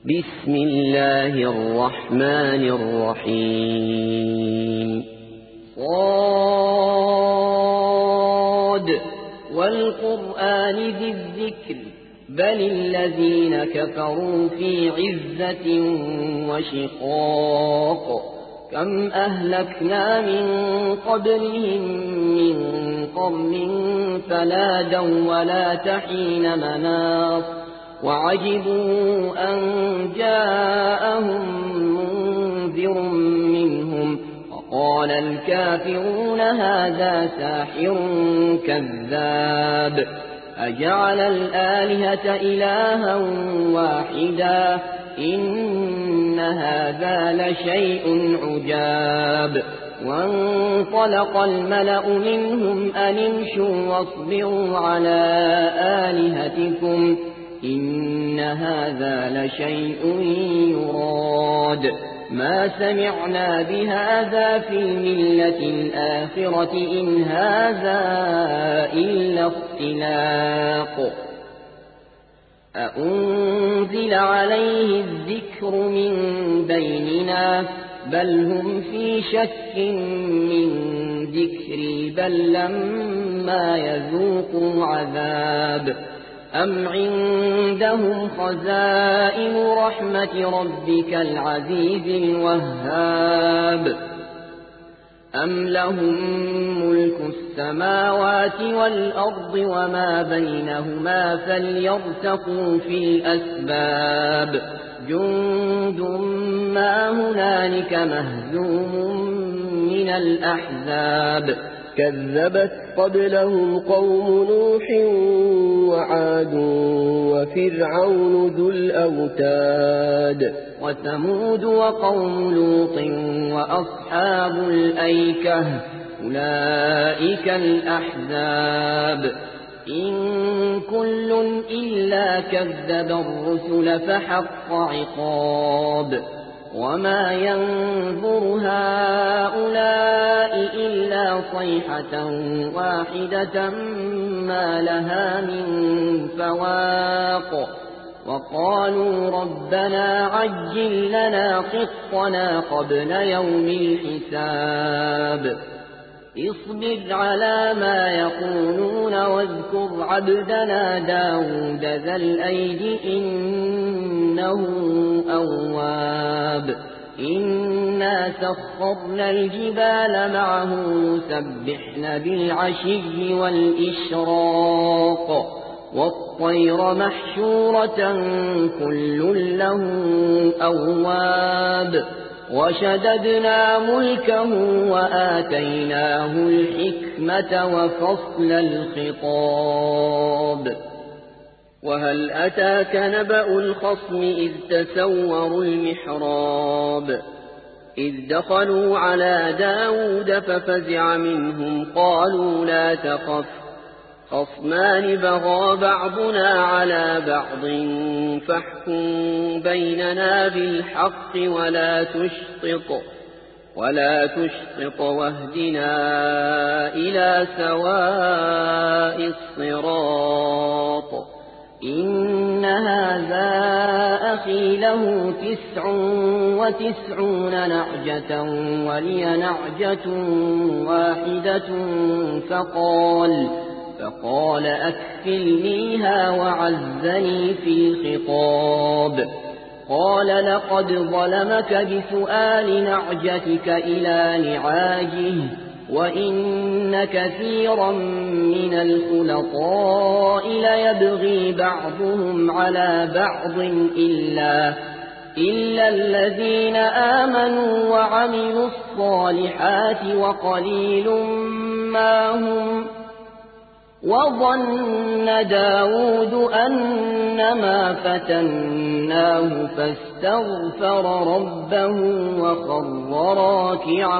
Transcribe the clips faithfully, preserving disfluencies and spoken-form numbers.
بسم الله الرحمن الرحيم صاد والقرآن ذي الذكر بل الذين كفروا في عزة وشقاق كم أهلكنا من قبلهم من قرن فنادوا ولا تحين مناص وعجبوا أن جاءهم منذر منهم وقال الكافرون هذا ساحر كذاب أجعل الآلهة إلها واحدا إن هذا لشيء عجاب وانطلق الملأ منهم أن امشوا واصبروا على آلهتكم إن هذا لشيء يراد ما سمعنا بهذا في الملة الآخرة إن هذا إلا اختلاق أأنزل عليه الذكر من بيننا بل هم في شك من ذكري بل لما يذوقوا عذاب أم عندهم خزائن رحمة ربك العزيز الوهاب أم لهم ملك السماوات والأرض وما بينهما فليرتقوا في الأسباب جند ما هنالك مهزوم من الأحزاب كذبت قبلهم قوم نوح وعاد وفرعون ذو الأوتاد وثمود وقوم لوط وأصحاب الأيكة أولئك الأحزاب إن كل إلا كذب الرسل فحق عقاب وما ينظر هؤلاء إلا صيحة واحدة ما لها من فواق وقالوا ربنا عجل لنا قطنا قبل يوم الحساب اصبر على ما يقولون واذكر عبدنا داود ذا الأيد إنه أواب إنا سخرنا الجبال معه يسبحن بالعشي والإشراق والطير محشورة كل له أواب وشددنا ملكه وآتيناه الحكمة وفصل الخطاب وهل أتاك نبأ الخصم إذ تسوروا المحراب إذ دخلوا على داود ففزع منهم قالوا لا تخف خصمان بغى بعضنا على بعض فاحكم بيننا بالحق ولا تشطط ولا تشطط واهدنا إلى سواء الصراط إن هذا أخي له تسع وتسعون نعجة ولي نعجة واحدة فقال فقال أكفلنيها وعزني في الخطاب قال لقد ظلمك بسؤال نعجتك إلى نعاجه وإن كثيرا من الخلطاء ليبغي بعضهم على بعض إلا إلا الذين آمنوا وعملوا الصالحات وقليل ما هم وظن داود أنما فتناه فاستغفر ربه وخر راكعا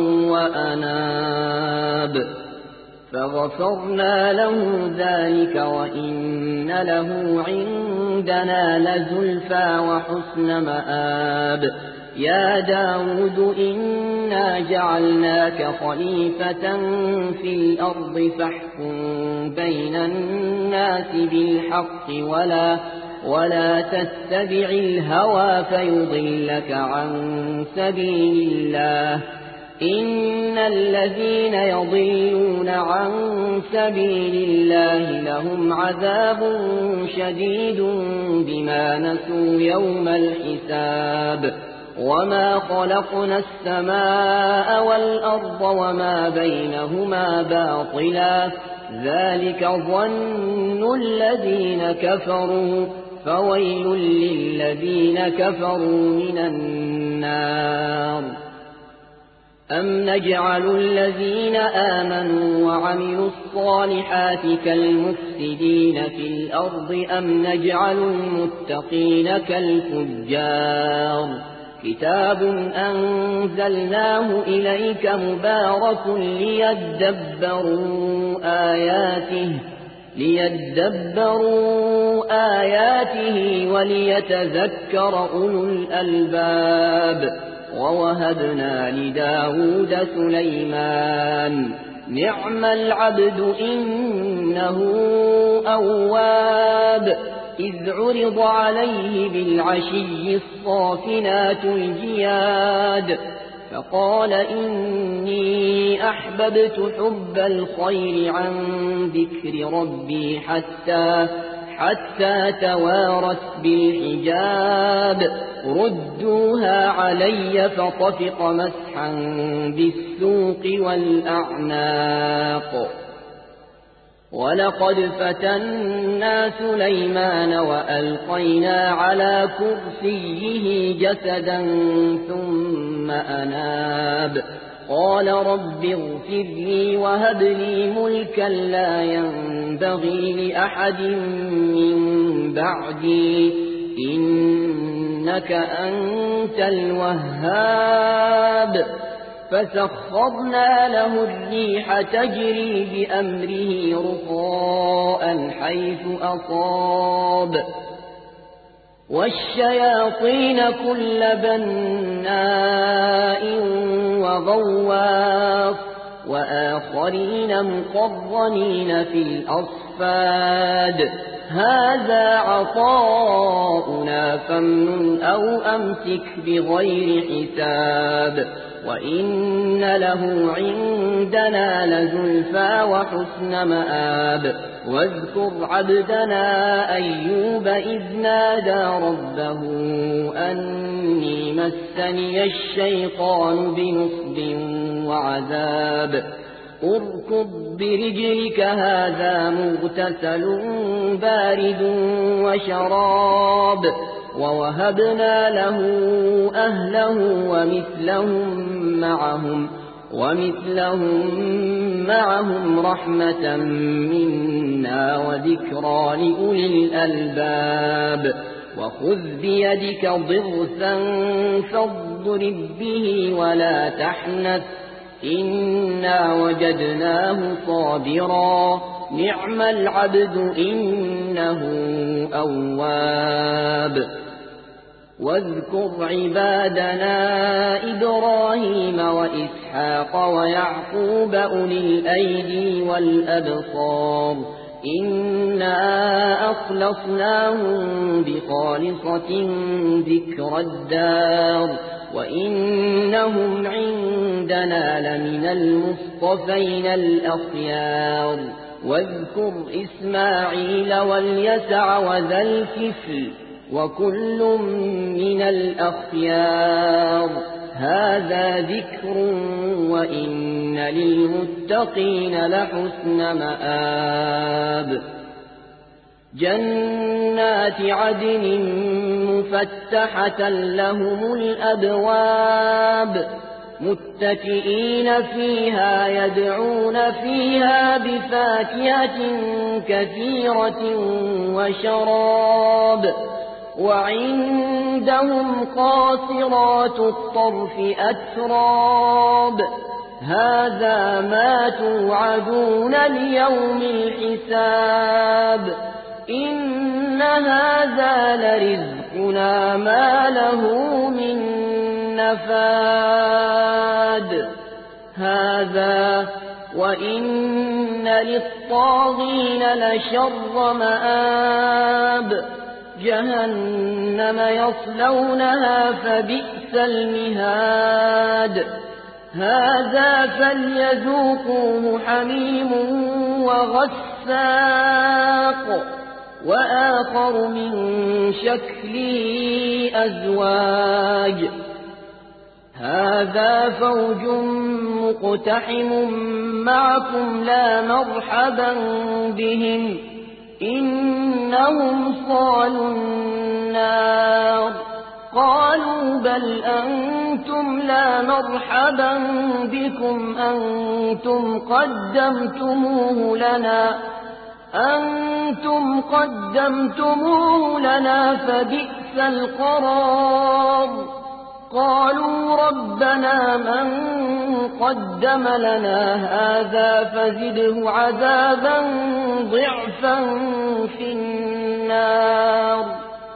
وأناب فغفرنا له ذلك وإن له عندنا لزلفى وحسن مآب يا داود إنا جعلناك خليفة في الأرض فاحكم بين الناس بالحق ولا ولا تتبع الهوى فيضلك عن سبيل الله إن الذين يضلون عن سبيل الله لهم عذاب شديد بما نسوا يوم الحساب وما خلقنا السماء والأرض وما بينهما باطلا ذلك ظن الذين كفروا فويل للذين كفروا من النار أم نجعل الذين آمنوا وعملوا الصالحات كالمفسدين في الأرض أم نجعل المتقين كالفجار كتاب أنزلناه إليك مبارك ليدبروا آياته ليدبروا آياته وليتذكر أولو الألباب ووهبنا لداود سليمان نعم العبد إنه أواب إذ عرض عليه بالعشي الصافنات الجياد فقال إني أحببت حب الخير عن ذكر ربي حتى حتى توارت بالحجاب ردوها علي فطفق مسحا بالسوق والأعناق ولقد فتنا سليمان وألقينا على كرسيه جسدا ثم أناب قال رب اغفر لي وهب لي ملكا لا ينبغي لأحد من بعدي إنك أنت الوهاب فسخرنا له الريح تجري بأمره رخاء حيث أصاب والشياطين كل بناء وغواص وآخرين مقرنين في الأصفاد هذا عطاؤنا فامنن أو أمسك بغير حساب وإن له عندنا لزلفى وحسن مآب واذكر عبدنا أيوب إذ نادى ربه أني مسني الشيطان بنصب وعذاب اركض برجلك هذا مغتسل بارد وشراب ووهبنا له أهله ومثلهم معهم ومثلهم معهم رحمة منا وذكرى لأولي الألباب وخذ بيدك ضغثا فاضرب به ولا تحنث إنا وجدناه صابرا نعم العبد إنه أواب واذكر عبادنا إبراهيم وإسحاق ويعقوب أولي الأيدي والأبصار إنا أخلصناهم بخالصة ذكر الدار وإنهم عندنا لمن المصطفين الأخيار واذكر إسماعيل واليسع وذا الكفل وكل من الأخيار هذا ذكر وإن للمتقين لحسن مآب جنات عدن مفتحة لهم الأبواب متكئين فيها يدعون فيها بفاكهة كثيرة وشراب وعندهم قاصرات الطرف أتراب هذا ما توعدون ليوم الحساب إن هذا لرزقنا ما له من نفاد هذا وإن للطاغين لشر مآب جهنم يصلونها فبئس المهاد هذا فليذوقوه حميم وغساق وآخر من شكله أزواج هذا فوج مقتحم معكم لا مرحبا بهم إنهم صالوا النار قالوا بل أنتم لا مرحبا بكم أنتم قدمتموه لنا أنتم قدمتموه لنا فبئس القرار قالوا ربنا من قدم لنا هذا فزده عذابا ضعفا في النار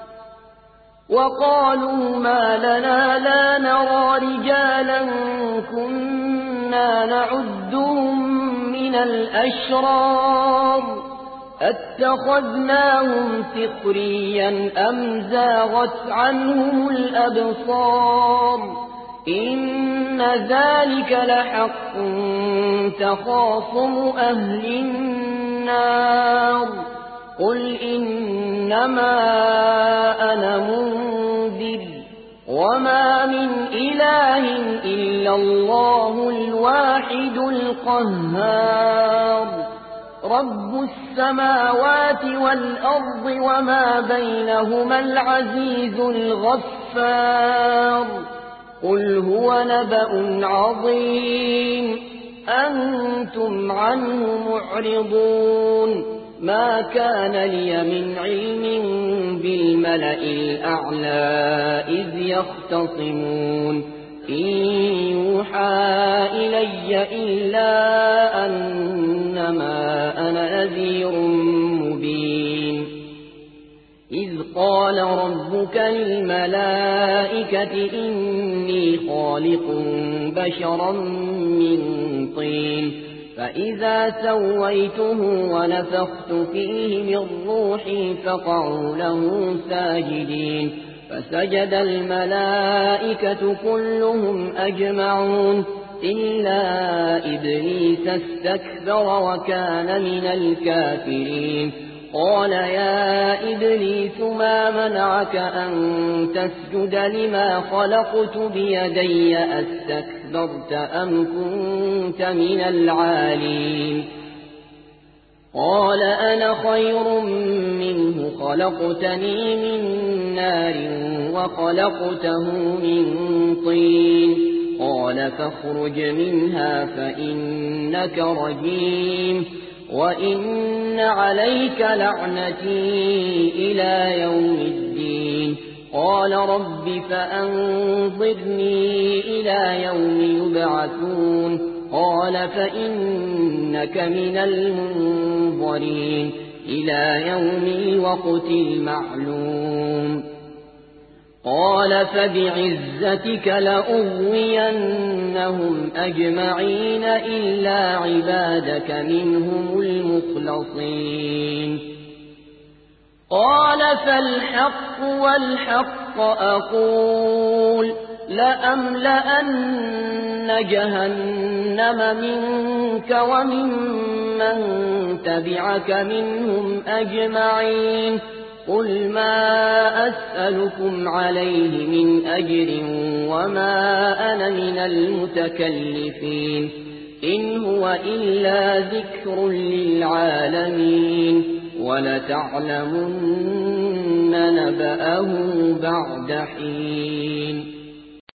وقالوا ما لنا لا نرى رجالا كنا نعدهم من الأشرار اتخذناهم سخريا أم زاغت عنهم الأبصار إن ذلك لحق تخاصم أهل النار قل إنما أنا منذر وما من إله إلا الله الواحد القهار رب السماوات والأرض وما بينهما العزيز الغفار قل هو نبأ عظيم أنتم عنه معرضون ما كان لي من علم بالملأ الأعلى إذ يختصمون إن يوحى إلي إلا أنما أنا نذير مبين إذ قال ربك للملائكة إني خالق بشرا من طين فإذا سويته ونفخت فيه من روحي فقعوا له ساجدين فسجد الملائكة كلهم أجمعون إلا إبليس استكبر وكان من الكافرين قال يا إبليس ما منعك أن تسجد لما خلقت بيدي أستكبرت أم كنت من العالين قال أنا خير منه خلقتني من نار وخلقته من طين قال فاخرج منها فإنك رجيم وإن عليك لعنتي إلى يوم الدين قال رب فأنظرني إلى يوم يبعثون قال فإنك من المنظرين إلى يوم الوقت المعلوم قال فبعزتك لأغوينهم أجمعين إلا عبادك منهم المخلصين قال فالحق والحق أقول لأملأن جهنم منك وممن تبعك منهم أجمعين قل ما أسألكم عليه من أجر وما أنا من المتكلفين إن هو إلا ذكر للعالمين ولتعلمن نبأه بعد حين